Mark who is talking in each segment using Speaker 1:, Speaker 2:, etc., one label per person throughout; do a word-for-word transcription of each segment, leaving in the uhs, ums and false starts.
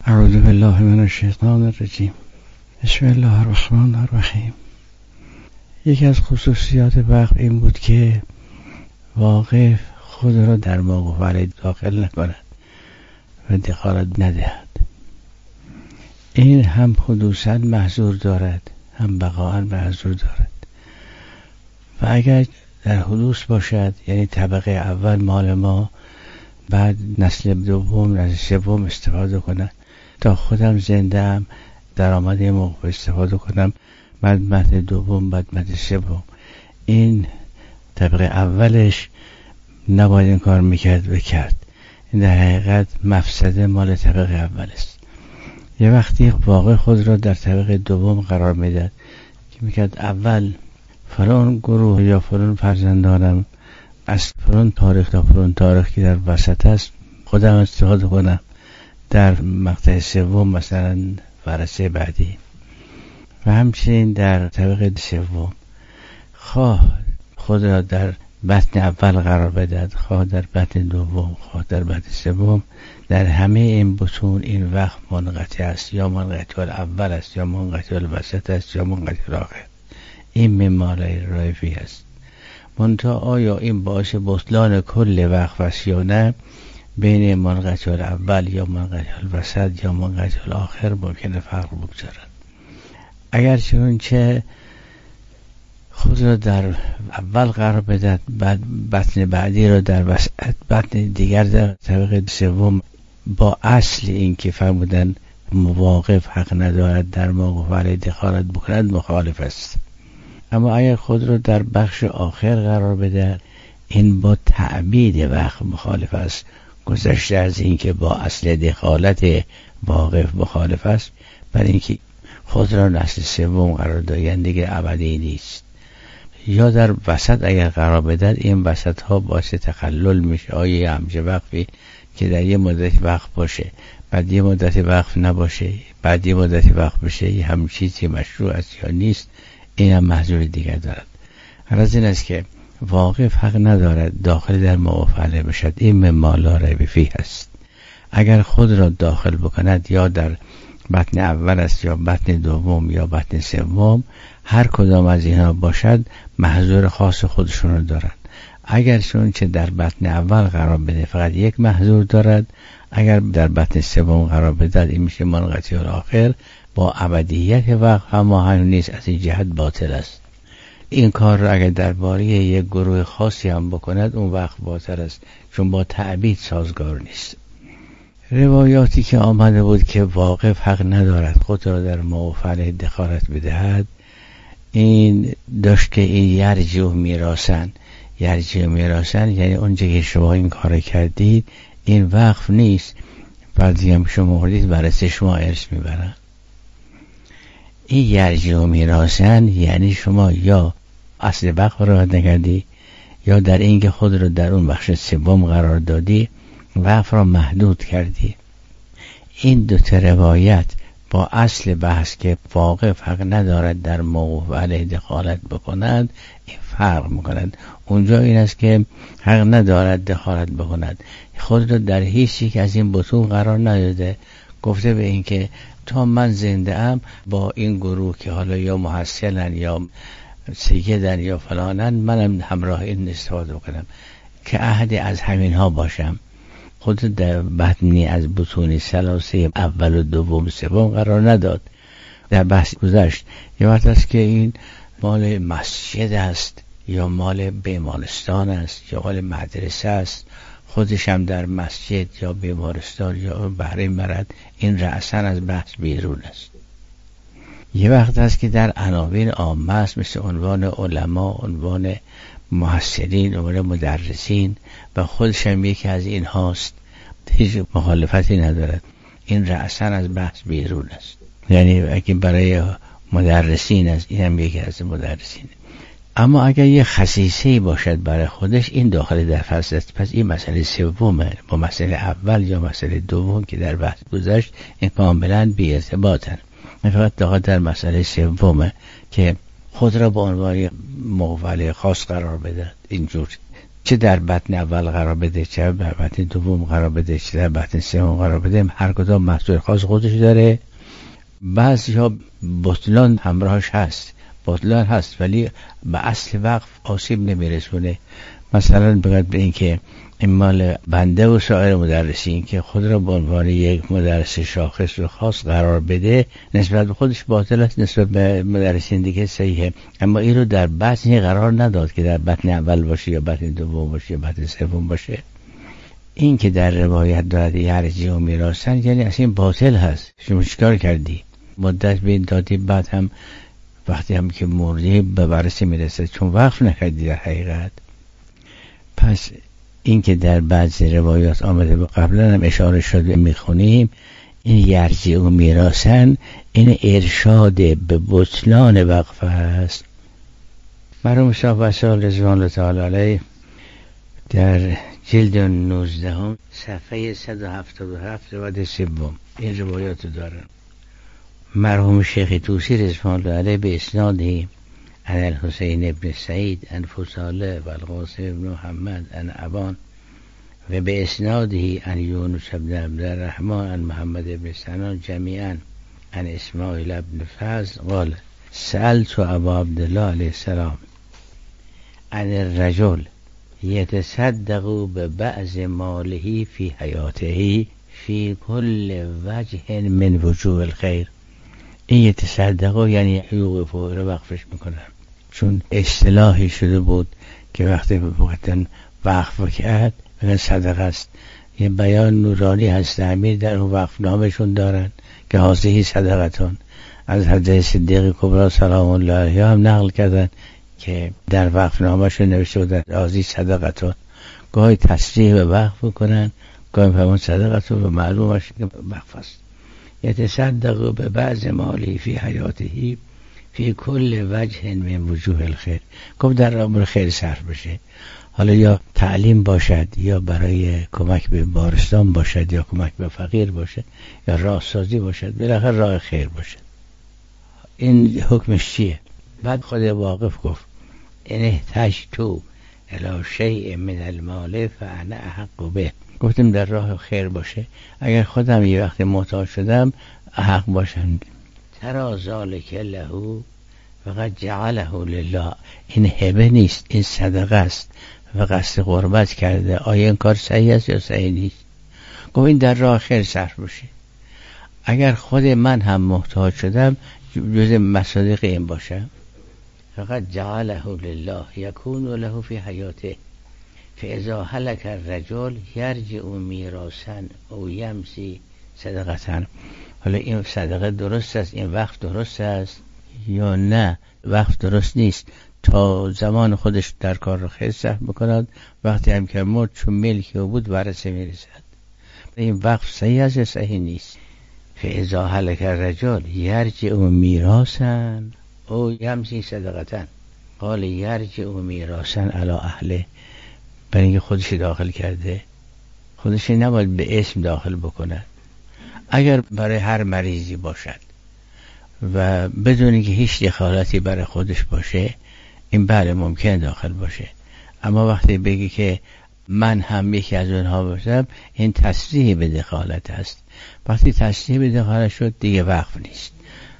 Speaker 1: اعوذ بالله من الشیطان الرجیم. بسم الله الرحمن الرحیم. یکی از خصوصیات وقف این بود که واقف خود را در موقوف داخل نکند و دخالت ندهد. این هم حدوثاً محظور دارد، هم بقاءً محظور دارد. و اگر در حدوث باشد، یعنی طبقه اول مال ما، بعد نسل دوم نسل سوم استفاده کنم، تا خودم زنده ام در آمده موقع استفاده کنم، بعد متن دوم، بعد متن سوم. این طبقه اولش نباید این کار میکرد و کرد. این در حقیقت مفسده مال طبقه اول است. یه وقتی واقع خود را در طبقه دوم قرار میداد که میکرد اول فلان گروه یا فلان فرزندانم از فلان تاریخ تا فلان تاریخ که در وسط است خودم استفاده کنم، در مقطع سوم مثلا ورثه بعدی. و همچنین در طبقه سوم خواه خود را در بطن اول قرار بدهد، خواه در بطن دوم، خواه در بطن سوم. در همه این بطون این وقت منقطع است، یا منقطع الاول است، یا منقطع الوسط است، یا منقطع الاخر. این ممالای رایفی است. منتها آیا این باعث بطلان کل وقف است یا نه؟ بین منقطع الاول یا منقطع الوسط یا منقطع الاخر ممکنه فرق بگذارد. اگر چنانچه خود را در اول قرار بدهد، بعد بطن بعدی را در وسط، بطن دیگر در طبقه سوم، با اصل این که فرمودن مواقف حق ندارد در موقوف علیه دخالت بکند مخالف است. اما اگر خود را در بخش آخر قرار بده، این با تعبید وقت مخالف است، گذشته از این که با اصل دخالت واقف مخالف است. برای اینکه خود را نسل سوم قرار دادن دیگه ابدی نیست. یا در وسط اگر قرار بده، این وسط ها باعث تخلل میشه. آیه همچه وقفی که در یه مدت وقف باشه، بعد یه مدت وقف نباشه، بعد یه مدت وقف بشه، یه هم چیزی مشروع است یا نیست، این هم محظور دیگر دارد. غرض این است که واقف حق ندارد داخل در موافعه بشد. این مما لا ریب فیه است. اگر خود را داخل بکند، یا در بطن اول است، یا بطن دوم، یا بطن سوم، هر کدام از اینها باشد محظور خاص خودشون رو دارند. اگر چون چه در بطن اول قرار بده فقط یک محظور دارد، اگر در بطن سوم قرار بده این میشه منقطع الاخر، با ابدیت وقت هماهنگ نیست. از این جهت باطل است. این کار را اگر درباره یک گروه خاصی هم بکند، اون وقت باطل است، چون با تعبید سازگار نیست. روایاتی که آمده بود که واقف حق ندارد خود را در موقوف علیه دخالت بدهد، این داشت که این یرجع میراثن. یرجع میراثن یعنی اونجا که شما این کار کردید این وقف نیست، بعدی هم شما مردید ورثه شما ارث میبرن. این یرجع میراثن یعنی شما یا اصل وقف را نکردی، یا در اینکه خود را در اون بخش سوم قرار دادی وقف را محدود کردی. این دو تا روایت با اصل بحث که واقف حق ندارد در موقوف علیه دخالت بکند این فرق میکند. اونجا این است که حق ندارد دخالت بکند، خود را در هیچ یک از این بطون قرار نداده، گفته به این که تا من زنده ام با این گروه که حالا یا محصلن یا سیدن یا فلانن، منم همراه این استفاده کنم که عهد از همین ها باشم. خود در بطنی از بطونی ثلاثه اول و دوم سوم قرار نداد. در بحث گذشت یه وقت است که این مال مسجد است، یا مال بیمارستان است، یا مال مدرسه است، خودش هم در مسجد یا بیمارستان یا بهره مرض، این رأساً از بحث بیرون است. یه وقت است که در عناوین عامه است، مثل عنوان علما، عنوان محصلین، عنوان مدرسین، و خودش هم یکی از این هاست، هیچ مخالفتی ندارد. این رأساً از بحث بیرون است. یعنی اگه برای مدرسین است، این هم یکی از مدرسین. اما اگر یه خصیصه‌ای باشد برای خودش، این داخل در فصل است. پس این مسئله سومه با مسئله اول یا مسئله دوم که در بحث گذشت، این کاملا بی ارتباطن. فقط داخل در مسئله سومه که خود را به عنوان موقوف علیه خاص قرار بده، اینجور چه در بطن اول قرار بده، چه در بطن دوم قرار بده، چه در بطن سوم قرار بده، هر کدام محصول خاص خودش داره. بعضی‌ها بطلان همراهش هست، بطلان هست ولی به اصل وقف آسیب نمیرسونه. مثلا بگید به این که این مال بنده و سایر مدرسین که خود را به عنوان یک مدرس شاخص و خاص قرار بده، نسبت به خودش باطل است، نسبت به مدرسین دیگه صحیحه. اما این رو در بطن قرار نداد که در بطن اول باشه یا بطن دوم باشه یا بطن سوم باشه. این که در روایت دارد یرجی و میراثن، یعنی اصلا باطل هست. شما چیکار کردی؟ مدت به این دادی، بعد هم وقتی هم که مردی به ورثه میرسه، چون وقف نکردی در حقیقت. پس این که در بعضی روایات آمده و قبلا هم اشاره شده میخونیم، این یرجی و میراثن، این ارشاد به بطلان وقف است. مرحوم شاه وصال رضوان الله تعالی علیه در جلد نوزده هم صفحه صد و هفتاد و هفت روایت سوم این روایات دارن. مرحوم شیخ طوسی رضوان الله علیه به اسناده عن الحسین ابن سعید عن فضاله و القاسم ابن محمد عن ابان و به اسناده عن یونس ابن عبدالرحمن عن محمد ابن سنان جمیعا عن اسماعیل ابن فضل قال سألت ابا عبدالله علیه السلام عن الرجل یتصدق به بعض ماله فی حیاته فی کل وجه من وجوه الخیر. این یتصدق یعنی یوقف رو وقفش میکنن، چون اصطلاحی شده بود که وقتی وقتا وقف کرد بگن صدقه است. یه بیان نورانی هست امیر در اون وقف نامشون دارن که حاضری صدقتون از حضرت صدیق کبری سلام الله علیه هم نقل کردن که در وقف نامشون نوشته بودن حاضری صدقتون. گاهی تصریح به وقف کنن، گاهی فرمون صدقتون، و معلومش که وقف است. یتصدق به بعض مالی فی حیاته فی کل وجه من وجوه الخیر. گفت در امور خیر صرف بشه، حالا یا تعلیم باشد، یا برای کمک به بیمارستان باشد، یا کمک به فقیر باشد، یا راهسازی باشد، بالاخره راه خیر باشد. این حکمش چیه؟ بعد خود واقف گفت ان احتجت الی شیء من المال فانا احق به. گفتم در راه خیر باشه، اگر خودم یه وقت محتاج شدم حق باشم. ترا ذالک له فقط جعله لله. این هبه نیست، این صدقه است و قصد قربت کرده. آیا این کار صحیح است یا صحیح نیست؟ گفت این در راه خیر صرف باشه. اگر خود من هم محتاج شدم جز مصادیق این باشم. فقط جعله لله یکون له فی حیاته فاذا هلك الرجل یرجع میراثا او یمسی صدقه. حالا این صدقه درست است، این وقف درست است یا نه؟ وقف درست نیست. تا زمان خودش در کار رو خیر صرف بکند، وقتی هم که مرد چون ملکی او بود ورثه میرسد. این وقف صحیح است یا صحیح نیست؟ فاذا هلك الرجل یرجع میراثا او یمسی صدقه. قال یرجع میراثا علی اهله. برای اینکه خودش داخل کرده، خودش نباید به اسم داخل بکنه. اگر برای هر مریضی باشد و بدون اینکه هیچ دخالتی برای خودش باشه، این بله ممکن داخل باشه. اما وقتی بگی که من هم یکی از اونها باشم، این تصریح به دخالت است. وقتی تصریح به دخالت شد دیگه وقف نیست.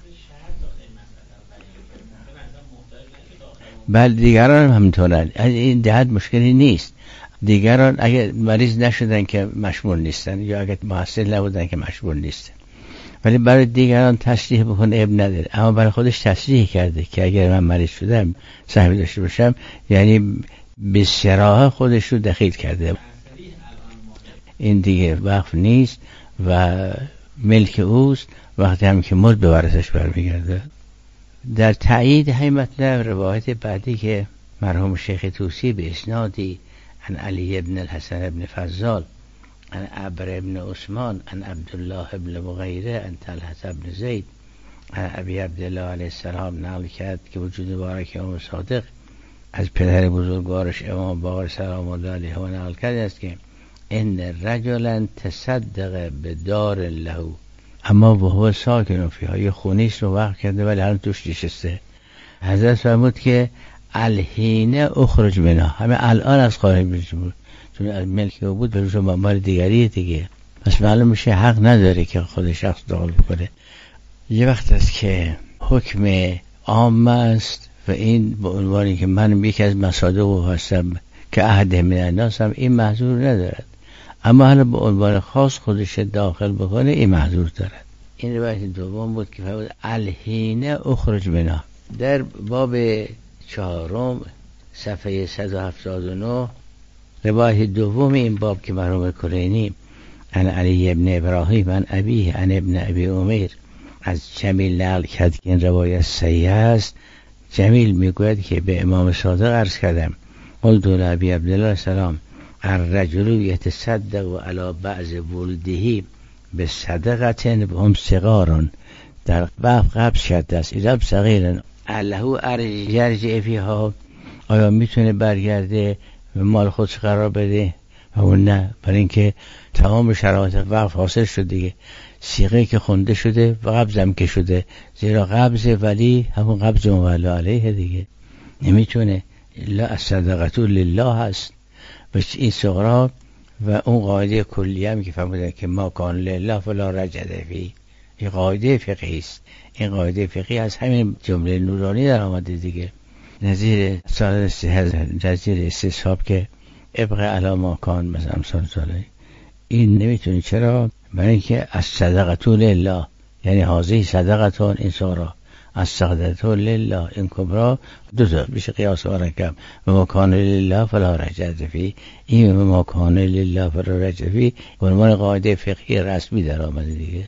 Speaker 1: بله دیگران هم همینطورن، این دهد مشکلی نیست. دیگران اگر مریض نشدن که مشمول نیستن، یا اگر محصل نبودن که مشمول نیستن. ولی برای دیگران تصریح بکنه اب نداره، اما برای خودش تصریح کرده که اگر من مریض شدم صحیح داشته باشم، یعنی به صراحت خودش رو دخیل کرده. این دیگه وقف نیست و ملک اوست. وقتی هم که مرد به ورثش برمیگرده. در تایید همین مطلب روایت بعدی که مرحوم شیخ طوسی به اسنادی عن علی ابن الحسن ابن فضال عن عبر ابن عثمان عن عبدالله ابن مغیره عن طلحة ابن زید عن ابی عبدالله علیه السلام نقل کرد که وجود مبارک امام صادق از پدر بزرگوارش امام باقر سلام الله علیه و نقل کرده است که ان رجلا تصدق بدار له اما وهو ساکن فیها. یه خونیش رو وقف کرده ولی هنوز توش نشسته. حضرت فرمود که الحین اخرج منها، همه الان از خارج بشه، چون از ملک او بود به روش مال دیگری دیگه، پس معلوم میشه حق نداره که خود شخص داخل بکنه. یه وقت است که حکم عام است و این به عنوانی که من یکی از مصادیق هستم که احد من الناس هم این محظور ندارد، اما حالا به عنوان خاص خودش داخل بکنه این محظور دارد. این روایت دوم بود که فرمود الحین اخرج منها. در باب چهارم صفحه صد و هفتاد و نه روایت دوم این باب که مرحوم کلینی عن علی ابن ابراهیم عن ابیه عن ابن ابی عمیر از جمیل نقل کرد که این روایت صحیح است. جمیل میگوید که به امام صادق عرض کردم قلت لابی عبدالله السلام الرجل یتصدق علی بعض ولده به صدقه هم صغارون در وقف قبض شده است ایراب صغیرن الله ارجع فیها، آیا میتونه برگرده و مال خودش قرار بده؟ و اون نه، برای اینکه تمام شرایط وقف حاصل شد دیگه، صیغه که خونده شده و قبضم که شده، زیرا قبض ولی همون قبض مولا علیه دیگه، نمیتونه. لا الصدقه لله هست و این صغرا و اون قاعده کلی هم که فرمودن که ما کان لله فلا رجع فی، این قاعده فقهی است. این قاعده فقهی از همین جمله نورانی در آمده دیگه، نظیر سال نظیر استصحاب که ابقه علی ما کان مثلا سال ساله، این نمیتونی. چرا؟ برای اینکه از صدقه لله یعنی حاضی صدقتون این صغرا، از صدقه لله این کبرا، دو تا میشه قیاس و رکب. و ما کان لله فلا رجع فی، این و ما کان لله فلا رجع فی به عنوان قاعده فقهی رسمی در آمده دیگه.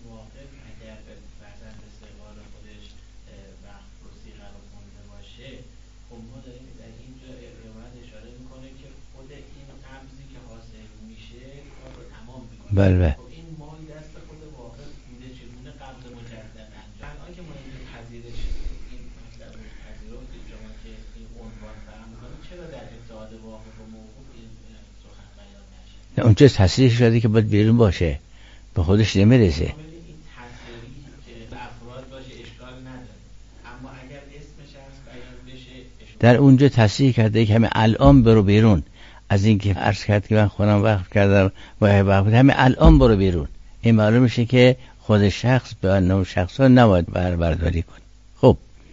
Speaker 1: بله بله.
Speaker 2: این مال دست خود واقع بوده چگونه قبض مجددا الان که ما این پذیرش این مطلب پذیرفت شما که این عنوان فراهم می‌کنید، چرا در اتحاد واقع و موقوف این سخن بیان نشه؟
Speaker 1: اونجا تصریح شده که باید بیرون باشه، به خودش نمیرسه.
Speaker 2: این تصریح که افراد باشه اشکال نداره، اما اگر اسم شخص بیان بشه اشکال.
Speaker 1: در اونجا تصریح کرده که همه الان برو بیرون، از اینکه عرض کرد که من خودم وقف کردم و وقف همه الان برو بیرون، این معلوم میشه که خود شخص به انه شخص ها نباید بر برداری کن. خب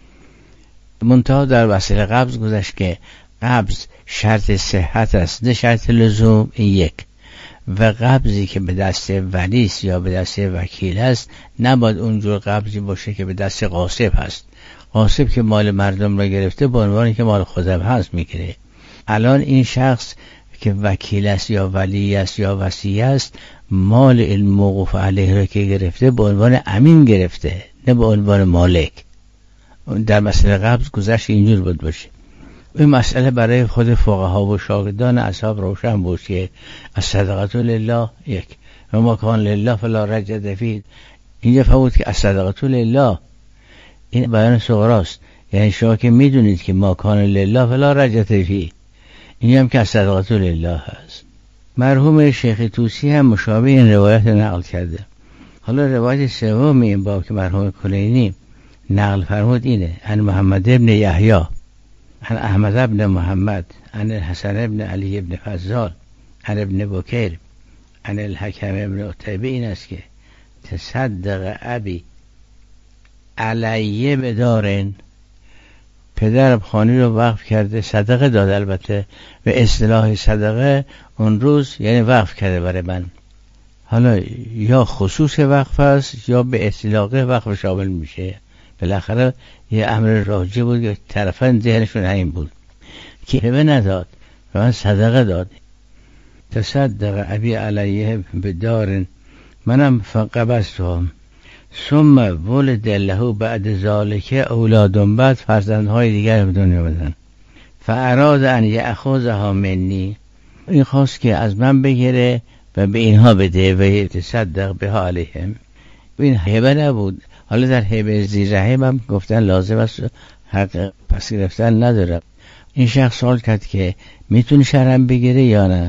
Speaker 1: منتها در وسیله قبض گذشت که قبض شرط صحت است نه شرط لزوم، این یک. و قبضی که به دست ولیست یا به دست وکیل است نباید اونجور قبضی باشه که به دست غاصب هست. غاصب که مال مردم را گرفته به عنوانی که مال خودم هست میگیره. الان این شخص که وکیل است یا ولی است یا وصی است، مال الموقوف علیه را که گرفته به عنوان امین گرفته نه به عنوان مالک. در مسئله قبض گذشت اینجور بود باشه. این مسئله برای خود فقها و شاگردان اصحاب روشن بود که الصدقه لله یک و ما کان لله فلا رجع فی. اینجا فهمید که الصدقه لله این بیان صغراست، یعنی شما که میدونید که ما کان لله فلا رجع فی، این هم که الصدقه لله هست. مرحوم شیخ طوسی هم مشابه این روایت نقل کرده. حالا روایت سوم این باب که مرحوم کلینی نقل فرمود اینه: عن محمد ابن یحیی عن احمد ابن محمد عن الحسن ابن علی ابن فضال عن ابن بکیر عن الحکم ابن عتیبه، این است که تصدق ابی علیه بدارن، پدرم خانی رو وقف کرده، صدقه داد البته، به اصطلاح صدقه اون روز یعنی وقف کرده برای من. حالا یا خصوص وقف است یا به اصطلاح وقف شامل میشه. بالاخره یه امر راجع بود که طرفاً ذهنشون همین بود که هبه نداد و من صدقه داد. تصدق ابی علیه بدارن منم فقبستهم ثم ولد له بعد ذالک اولادون، بعد فرزندهای دیگر به دنیا بدن. فاراد ان یأخذها منی، این خواست که از من بگیره و به اینها بده و یتصدق بها علیهم. این هبه نبود. حالا در هبه زیررحم هم گفتن لازم است حق پس گرفتن نداره. این شخص سوال کرد که میتونه شرعاً بگیره یا نه.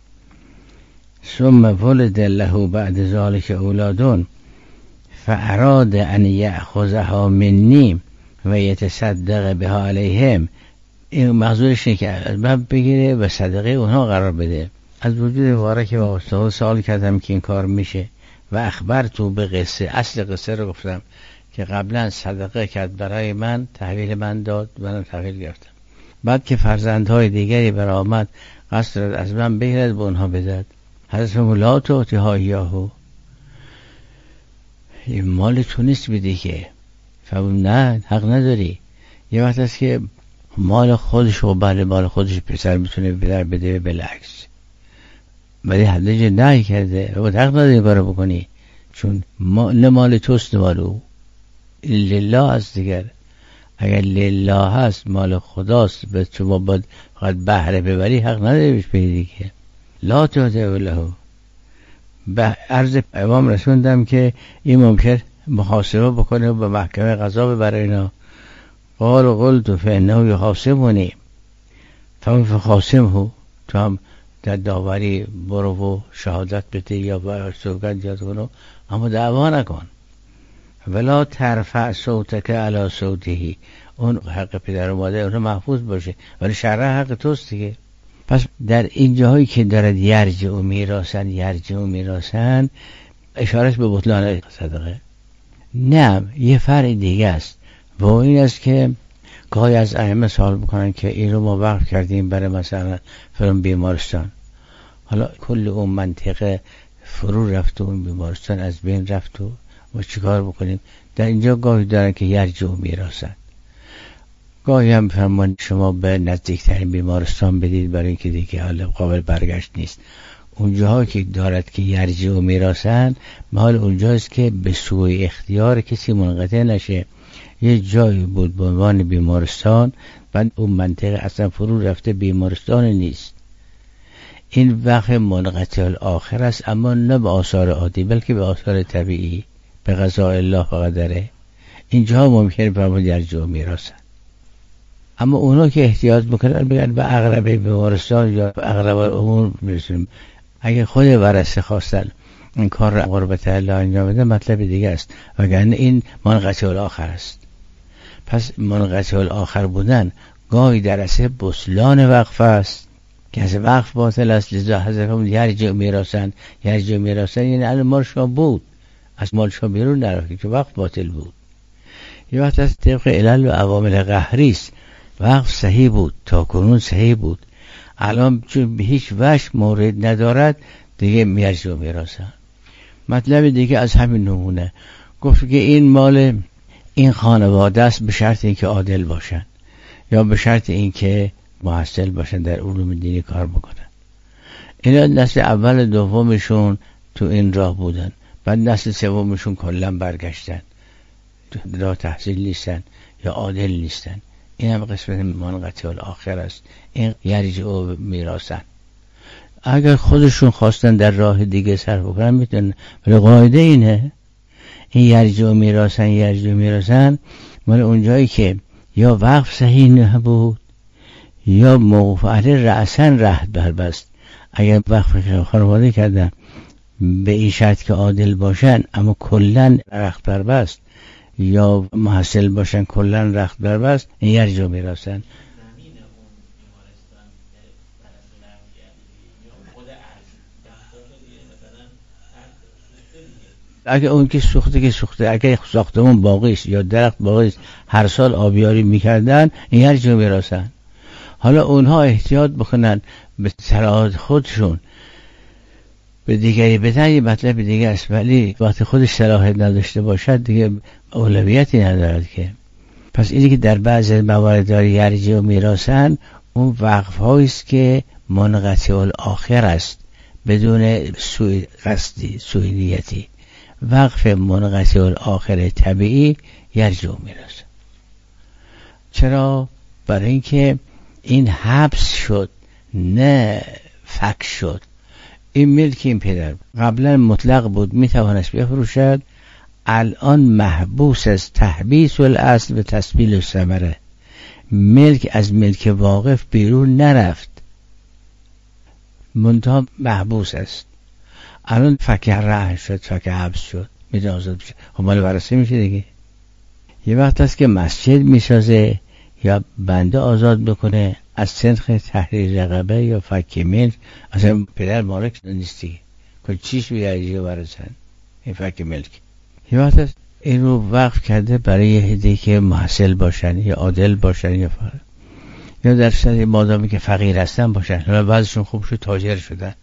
Speaker 1: ثم ولد له بعد ذالک اولادون فاراد ان یأخذها منی و یتصدق بها علیهم این منظورش اینه که از من بگیره و صدقه اونها قرار بده. از وجود واره که با استاد سوال کردم که این کار میشه و اخبار تو به قصه، اصل قصه رو گفتم که قبلا صدقه کرد برای من، تحویل من داد، منم تحویل گرفتم. بعد که فرزندهای دیگری برآمد قصد از من بگیرد به اونها بدهد. حضرت مولا تعطی ها یاهو، این مال تو نیست بدی که. فهم نه، حق نداری. یه وقت است که مال خودش و بله مال خودش پسر میتونه بدر بده بالعکس، ولی حدیجه نه کرده و حق نداری کارو بکنی، چون مال مال توست، مال او لله هست دیگر. اگر لله هست مال خداست، به شما باید فقط بهره ببری، حق نداری بهش بدی که. لا تعطی له. به عرض امام رسوندم که این ممکن محاسبه بکنه و به محکمه قضا ببره اینا. قال و قلت فانه یحاسبنی فمن فخاصمه، تو هم در داوری برو و شهادت بده یا با سوگند یاد کنو، اما دعوا نکن. ولا ترفع صوتک علی صوته، اون حق پدر و مادر اون محفوظ باشه، ولی شرع حق توست دیگه. پس در این جاهایی که دارد یرجع و میراثن یرجع و میراثن، اشارش به بطلان صدقه نه، یه فرق دیگه است و این است که گاهی از ائمه سوال بکنن که این رو ما وقف کردیم برای مثلا فرم بیمارستان، حالا کل اون منطقه فرو رفت و اون بیمارستان از بین رفت و ما چیکار بکنیم؟ در اینجا گاهی دارن که یرجع و میراثن، گاهی هم فرمان شما به نزدیکترین بیمارستان بدید برای اینکه دیگه حالا قابل برگشت نیست. اونجاها که دارد که یرجع و میراثن، محال اونجاست که به سوی اختیار کسی منقطع نشه. یه جایی بود به عنوان بیمارستان، بعد اون منطقه اصلا فرو رفته بیمارستان نیست. این وقت منقطع الاخر است، اما نه به آثار عادی بلکه به آثار طبیعی، به قضاء الله و قدره. اینجا ممکنه فرمان یرجع و میراثن. اما اونا که احتیاط میکنن بگن به اقرب بیمارستان یا اقرب امور میرسیم. اگه خود ورثه خواستن این کار را قربت الله انجام بده، مطلب دیگه است، وگرنه این منقطع الاخر است. پس منقطع الاخر بودن گاهی در اصل بطلان وقف است که از وقف باطل است. لذا حضرت یرجع میراثن یرجع میراثن یعنی الان مال شما بود، از مال شما بیرون نرفت که وقف باطل بود. یه وقت از طبق علل و عوامل قهری است. وقف صحیح بود، تا کنون صحیح بود، الان چون به هیچ وجه مورد ندارد دیگه یرجع و میراثن. مطلب دیگه از همین نمونه گفت که این مال این خانواده است به شرط اینکه عادل باشن یا به شرط اینکه محصل باشن، در علوم دینی کار بکنن. اینا نسل اول دومشون تو این راه بودن، بعد نسل سومشون کلا برگشتن، لا تحصیل نیستن یا عادل نیستن. این هم قسمت منقطع الاخر است. این یرجع و میراثن. اگر خودشون خواستن در راه دیگه صرف کنن میتونن، ولی قاعده اینه این یرجع و میراثن یرجع و میراثن مال اونجایی که یا وقف صحیح نبود یا موقوف علیه رأسن رهد بربست. اگر وقف خانواده کردن به این شرط که عادل باشن اما کلن رخت بربست، یا محصل باشن کلن رخت بربست، این یرجع و میراثن. اگه اون که سوخته که سوخته، اگه ساختمون باقی است یا درخت باقی است هر سال آبیاری میکردن، این یرجع و میراثن. حالا اونها احتیاط بکنن به صلاحات خودشون به دیگری بدن، یه مطلب دیگه است، ولی وقتی خودش صلاحیت نداشته باشد دیگه اولویتی ندارد که. پس اینی که در بعض موارد داره یرجع و میراثن، اون وقف هایی است که منقطع الاخر است بدون سوء قصدی سوء نیتی. وقف منقطع الاخر طبیعی یرجع و میراثن. چرا؟ برای اینکه این حبس شد نه فک شد. این ملک این پدر قبلا مطلق بود، میتوانست بفروشد، الان محبوس از تحبیس الاصل و تسبیل الثمره. ملک از ملک واقف بیرون نرفت، منتها محبوس است. الان فک رهن شد، فک حبس شد، میتونه آزاد بشه. خب مال ورثه میشه دیگه. یه وقت است که مسجد میسازه یا بنده آزاد بکنه از سنخ تحریر رقبه یا فک ملک. اصلا پدر مالک نیستی که چیش بیاریجی برسن این فک ملک. یا وقت این رو وقف کرده برای یه هدیه که محصل باشن یا عادل باشن یا فقر، یا در صدی مادامی که فقیر هستن باشن، حالا بعضشون خوب شد تاجر شدن.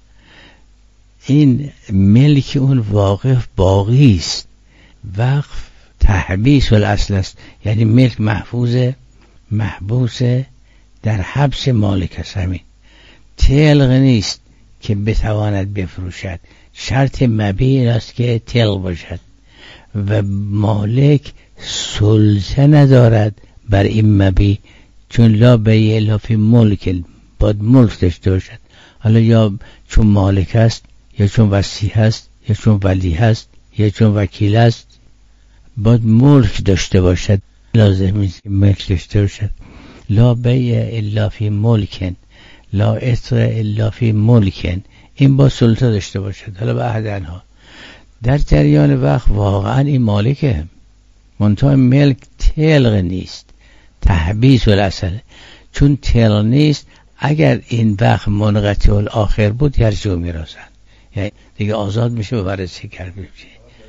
Speaker 1: این ملک اون واقف باقی است. وقف تحبیس الاصل است، یعنی ملک محفوظه، محبوسه، در حبس مالک است. همین تلق نیست که بتواند بفروشد، شرط مبیع است که تلق باشد و مالک سلطه ندارد بر این مبیع، چون لا بیع الا فی ملک، باید ملک داشته باشد. حالا یا چون مالک است، یا چون وصی هست، یا چون ولی هست، یا چون وکیل است، باید ملک داشته باشد. لازم است ملک داشته باشد. لا بیع الا فی ملک، لا عتق الا فی ملک، این با سلطه داشته باشد. حالا به احدنها در جریان وقت واقعا این مالکه، منتها ملک تلق نیست، تحبیس الاصل. چون تلق نیست، اگر این وقت منقطع الاخر بود یرجو میراثن، یعنی دیگه آزاد میشه و ورثه کرده میشه.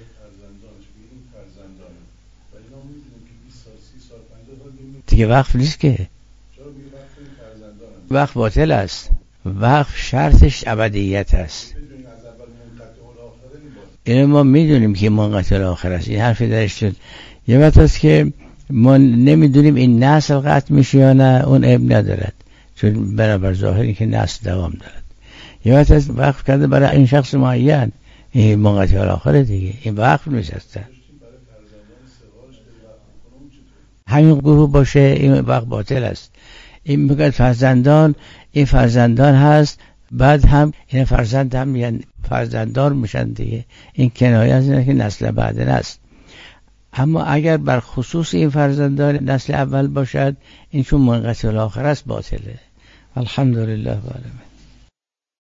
Speaker 1: دیگه وقف نیست که، وقف باطل است. وقف شرطش ابدیت است. این ما میدونیم که منقطع الاخر است، این حرفی درش شد. یه وقت است که ما نمیدونیم این نسل قطع میشه یا نه، اون عیب ندارد، چون بنابر ظاهری که نسل دوام دارد. یه وقت است وقف کرده برای این شخص معین، این منقطع الاخر دیگه، این وقف نیست اصلا. همین گروه باشه این وقت باطل است. این میگه فرزندان، این فرزندان هست، بعد هم این فرزند هم یعنی فرزندان میشن دیگه. این کنایه از اینه که نسل بعد است. اما اگر بر خصوص این فرزندان نسل اول باشد، این چون منقطع الاخر است باطله. الحمدلله.